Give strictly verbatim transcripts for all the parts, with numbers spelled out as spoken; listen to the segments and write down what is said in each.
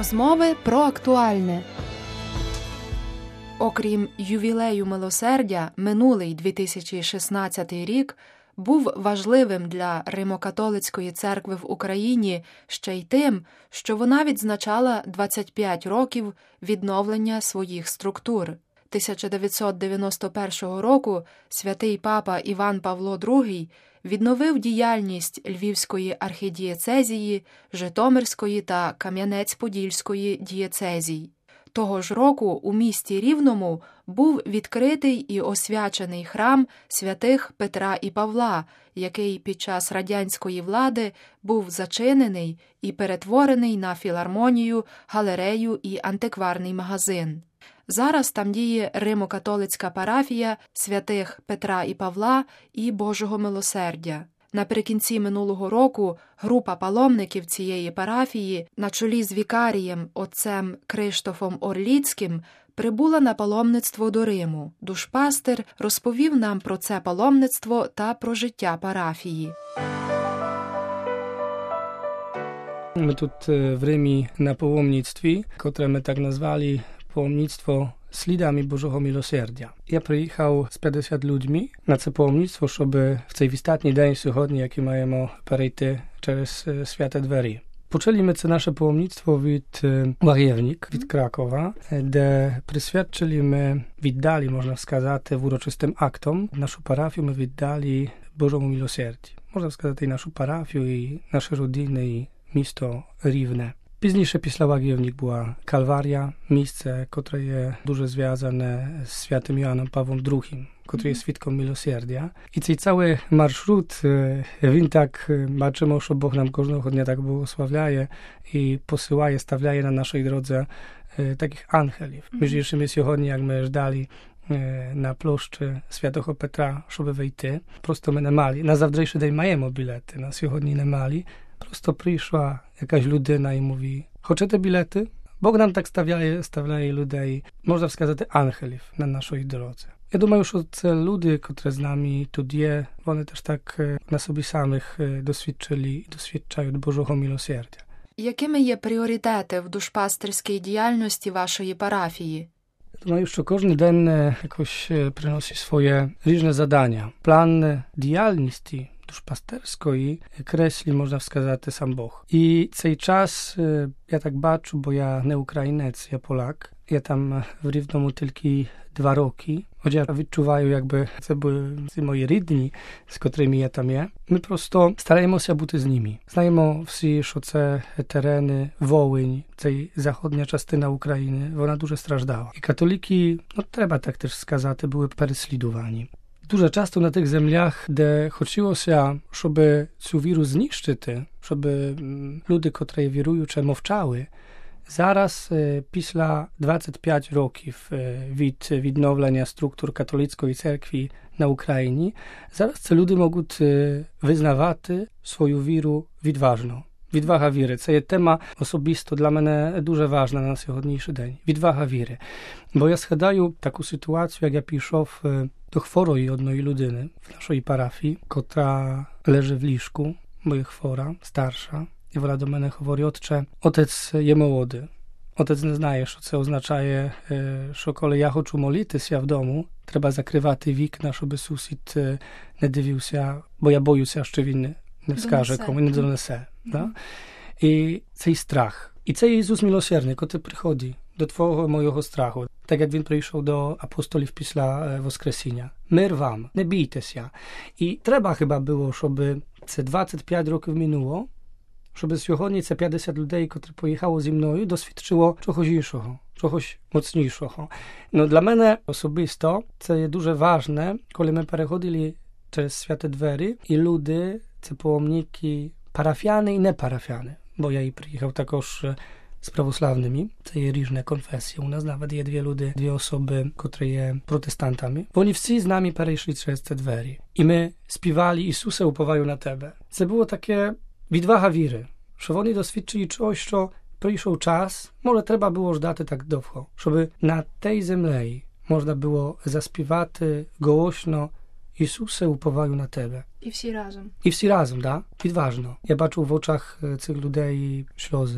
Розмови про актуальне. Окрім ювілею милосердя, минулий дві тисячі шістнадцятий рік був важливим для Римо-католицької церкви в Україні ще й тим, що вона відзначала двадцять п'ять років відновлення своїх структур. тисяча дев'ятсот дев'яносто першого року святий папа Іван Павло другий відновив діяльність Львівської архідієцезії, Житомирської та Кам'янець-Подільської дієцезій. Того ж року у місті Рівному був відкритий і освячений храм святих Петра і Павла, який під час радянської влади був зачинений і перетворений на філармонію, галерею і антикварний магазин. Зараз там діє Римо-католицька парафія святих Петра і Павла і Божого милосердя. Наприкінці минулого року група паломників цієї парафії на чолі з вікарієм отцем Криштофом Орліцьким прибула на паломництво до Риму. Душпастер розповів нам про це паломництво та про життя парафії. Ми тут в Римі на паломництві, котре ми так назвали паломництво слідами Божого милосердя. Я приїхав з п'ятдесят людьми на це паломництво, щоб в цей останній день сьогодні, який маємо перейти через святе двері. Почали ми це наше паломництво від Łagiewnik, від Кракова, де присвячили ми, віддали, можна сказати, в урочистим актом нашу парафію ми віддали Божому милосердю. Можна сказати, і нашу парафію, і наші родини, і місто Рівне. Пізніше, після Łagiewnik, була Kalwaria, місце, котре є дуже зв'язане з святим Йоанном Павлом другим, котрий є свідком милосердя. І цей цілий маршрут, він так, бачимо, що Бог нам кожного дня так благословляє і посилає, ставляє на нашій дrodze takich ангелів. Між іншими, сьогодні, як ми ждали на площі Святого Петра, щоб вийти, просто ми не мали. На завтрашній день маємо білети, на сьогодні не мали. Просто прийшла jakaś людина і mówi, хочете білети? Бог нам так ставляє, ставляє людей, можна сказати, ангелів на нашій дорозі. Я думаю, що це люди, котрі з нами тут є, вони теж так на собі самих досвідчили і досвідчають Божого милосердя. Якими є пріоритети в душпастерській діяльності вашої парафії? Думаю, що кожен день якось приносить своje різні завдання. План діяльності duszpasterskiej kreśli, można wskazać, sam Bóg. I цей час ja tak бачу, bo ja nie Ukrainec, ja Polak. Ja tam w Rівному тільки два роки. Хоча я відчуваю, якби це були ці мої рідні, з котрими я там є. Ми просто стараємося бути з ними. Знаємо всі, що це терени, Волинь, цей заходня частина України, вона дуже страждала. І католики, no треба так теж сказати, були переслідувані. Дуже часто на тих землях, де хотілося, щоб цю віру знищити, щоб люди, котрі віруючи, мовчали, зараз, після двадцять п'ять років від відновлення структур католицької церкви на Україні, зараз ці люди можуть визнавати свою віру відважно. Відвага віри. Це є тема особисто для мене дуже важна на сьогоднішній день. Відвага віри. Бо я згадаю таку ситуацію, як я пішов до хворої одної людини в нашій парафії, котра leży в ліжку, бо є хвора, старша. І вона до мене говорить, отче, отець є молодий. Отець не знає, що це означає, що коли я хочу молитися в дому, треба закривати вікна, щоб сусід не дивився, бо я боюся, що він не скаже, кому не донесе. Да? І цей страх. І це Ісус милосердний, коли приходить до твого моєго страху, так як він прийшов до апостолів після Воскресіння. Мир вам, не бійтеся. І треба хіба було, щоб це двадцять п'ять років минуло, щоб сьогодні це п'ятдесят людей, котрі поїхало зі мною, досвідчило чогось іншого, чогось моцнішого. Ну, для мене особисто це є дуже важне, коли ми переходили через святе двері і люди, це паломники parafiany i neparafiany, bo ja i przyjechał також z prawosławnymi. To jest różne konfesje. U nas nawet jest dwie ludy, dwie osoby, które są protestantami. Oni wszyscy z nami przeszli przez te drzwi. I my śpiewali Isusa upowają na Tebe. To było takie відвага віри, що вони досвідчили чогось, що прийшов час, може треба було ждати так довго, щоб на tej землі можна було заспівати голосно Ісусе, уповаю на Тебе. І всі разом. І всі разом, да? Відважно. Я бачу в очах цих людей сльози.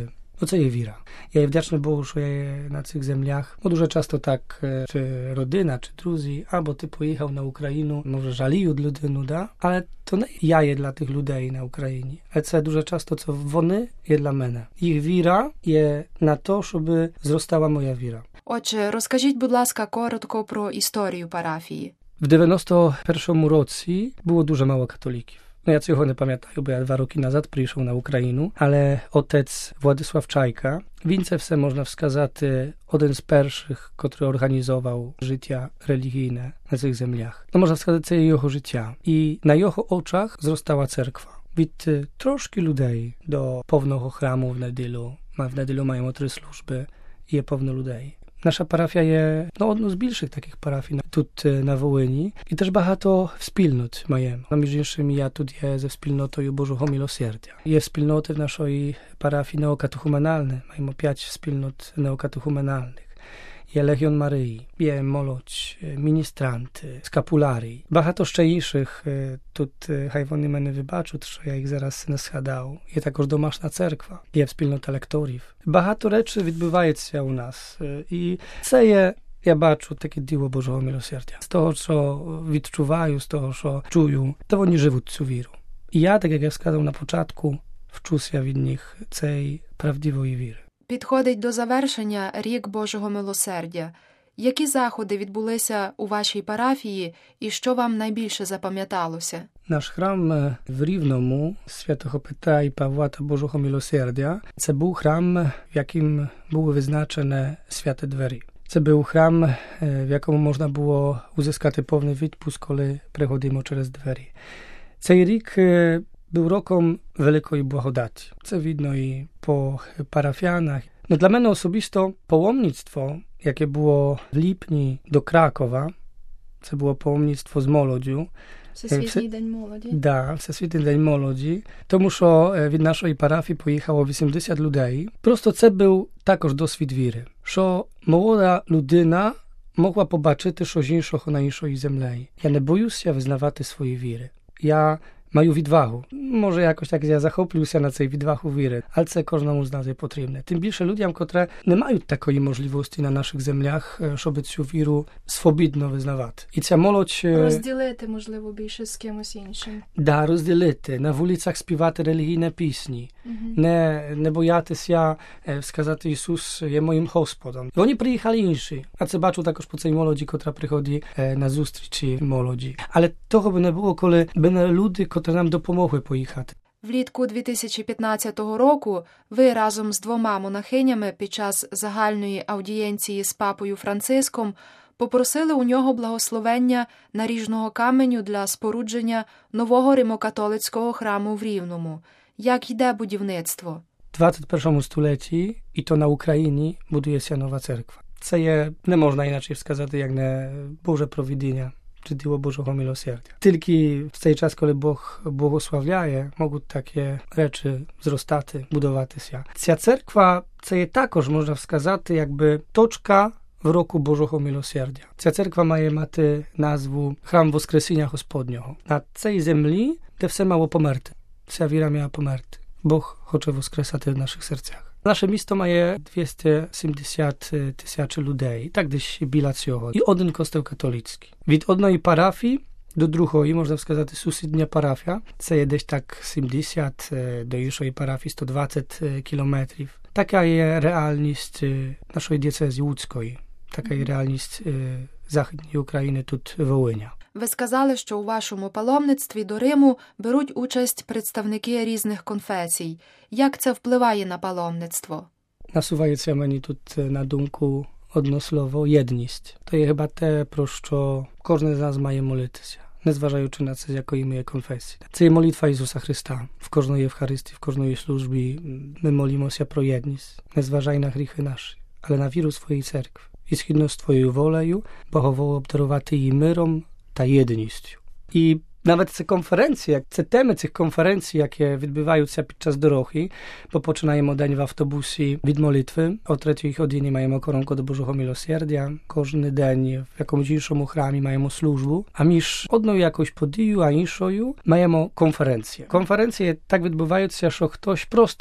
Оце є віра. Я є вдячний Богу, що я є на цих землях. Bo дуже часто так, чи родина, чи друзі, або ти поїхав на Україну, може жаліють людину, да? Але то не я є для тих людей на Україні. А це дуже часто, це вони є для мене. Їх віра є на то, щоб зростала моя віра. Отже, розкажіть, будь ласка, коротко про історію парафії. W dziewięćdziesiątym pierwszym roці było дуже mało katolików. No ja цього не пам'ятаю, бо я два роки назад прийшов на Україну, але отець Владислав Чайка, він це все, можна сказати, один з перших, котрий організував життя релігійне на цих землях. No można сказати, це його життя. І на його очах зростала церква. Від трошки людей до повного храму в неділю. В неділю маємо три служби і є повно людей. Nasza parafia jest no, одну з більших таких парафій тут на Волині. І теж багато спільнот маємо. No, між іншим, я тут є ze спільнотою Bożego Miłosierdzia. Є спільноти в нашій парафії неокатехуменальне. Маємо п'ять спільнот неокатехуменальних. Є Legion Maryi, є молодь, міністранти, скапуларій. Багато ще інших. Тут хай вони мене вибачать, що я їх зараз не згадав. Є також домашня церква, є спільнота лекторів. Багато речей відбувається у нас. І це є, я бачу, таке діло Божого милосердя. З того, що відчуваю, з того, що чую, то вони живуть цю віру. І я, так як я сказав на початку, вчуся від них цієї правдивої віри. Підходить до завершення рік Божого милосердя. Які заходи відбулися у вашій парафії і що вам найбільше запам'яталося? Наш храм в Рівному Святого Петра і Павла та Божого Милосердя – це був храм, в яким були визначені святі двері. Це був храм, в якому можна було uzyskати повний відпуск, коли приходимо через двері. Цей рік był rokiem wielkiej błagodaci. Co widno i po parafianach. No dla mnie osobisto połomnictwo, jakie było w lipni do Krakowa, co było połomnictwo z Molodziu. Всесвітній день молоді. Да, Всесвітній день молоді. Тому що від нашої парафії поїхало вісімдесят людей. Просто це був також досвід віри. Що молода людина mogła побачити щось іншого на іншої землі. Я не боюся визнавати свої віри. Я маю відвагу. Може, якось так я захоплююся на цей відвагу віри, але це кожному з нас є потрібне. Тим більше людям, котрі не мають такої можливості на наших землях, щоб цю віру свобідно визнавати. І ця молодь... Розділити, можливо, більше з кимось іншим. Да, розділити. На вулицях співати релігійні пісні. Угу. Не, не боятися сказати, Ісус є моїм Господом. Вони приїхали інші. А це бачу також по цій молоді, котра приходить на зустрічі молоді. Але того би не було, коли би не люди, котрі нам допомогли поїхати. Влітку дві тисячі п'ятнадцятого року ви разом з двома монахинями під час загальної аудієнції з папою Франциском попросили у нього благословення наріжного каменю для спорудження нового римокатолицького храму в Рівному. Як йде будівництво? В двадцять першому столітті, і то на Україні, будується нова церква. Це є, не можна іначе сказати, як не Боже провидіння. Czy dzieło Bożego Miłosierdzia. Tylko w tej czas, kiedy Bóg błogosławiaje, mogą takie rzeczy wzrostać, budować się. Ця церква, це є також, можна сказати, якби точка в року Божого Милосердя. Ця церква має мати назву Храм Воскресіння Господнього. На цій землі, де все мало померти. Ця віра мала померти. Бог хоче воскресати в наших серцях. Nasze miasto ma dwieście siedemdziesiąt tysięcy ludzi, tak gdzieś біля цього. І один костел католицький. Від одної парафії до другої, можна сказати, сусідня парафія. Це є десь так сімдесят, до іншої парафії сто двадцять кілометрів. Така є реальність нашої дієцезії Łódzької. Така є реальність Західної України тут Волиня. Ви сказали, що у вашому паломництві до Риму беруть участь представники різних конфесій. Як це впливає на паломництво? Насувається мені тут на думку одно слово єдність. То є хіба те, про що кожен з нас має молитися, незважаючи на це, з якої ми є конфесії. Це є молитва Ісуса Христа. В кожної Євхаристії, в кожної службі ми молимося про єдність. Не зважай на гріхи наші, але на віру своєї церкви. І згідно з твоєю волею, Богово обдарувати її миром та єдністю. І навіть ці конференції, ці теми цих конференцій, які відбуваються під час дороги, бо починаємо день в автобусі від молитви, о третій годині маємо коронку до Божого Милосердя, кожен день в якомусь іншому храмі маємо службу, а між одною якоюсь подією, а іншою маємо конференції. Конференції так відбуваються, що хтось просто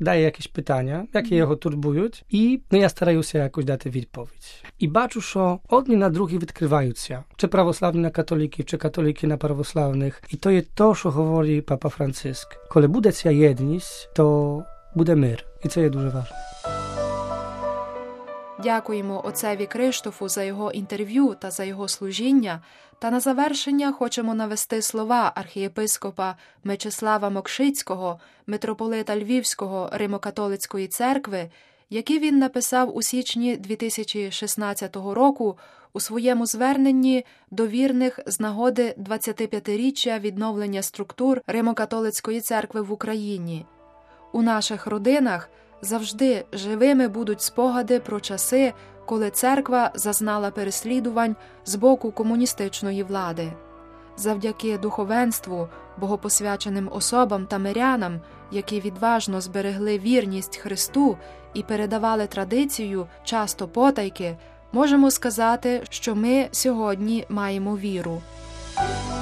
дає якісь питання, які його турбують, і ну, я стараюся якось дати відповідь. І бачу, що одні на другі відкриваються, чи православні на католиків, чи католики на православних. І то є то, що говорить Папа Франциск. Коли буде ця єдність, то буде мир. І це є дуже важливо. Дякуємо отцеві Криштофу за його інтерв'ю та за його служіння. Та на завершення хочемо навести слова архієпископа Мечислава Мокшицького, митрополита Львівського Римо-католицької церкви, які він написав у січні дві тисячі шістнадцятого року у своєму зверненні до вірних з нагоди двадцятип'ятиріччя відновлення структур Римо-католицької церкви в Україні. У наших родинах завжди живими будуть спогади про часи, коли церква зазнала переслідувань з боку комуністичної влади. Завдяки духовенству, богопосвяченим особам та мирянам, які відважно зберегли вірність Христу і передавали традицію, часто потайки, можемо сказати, що ми сьогодні маємо віру.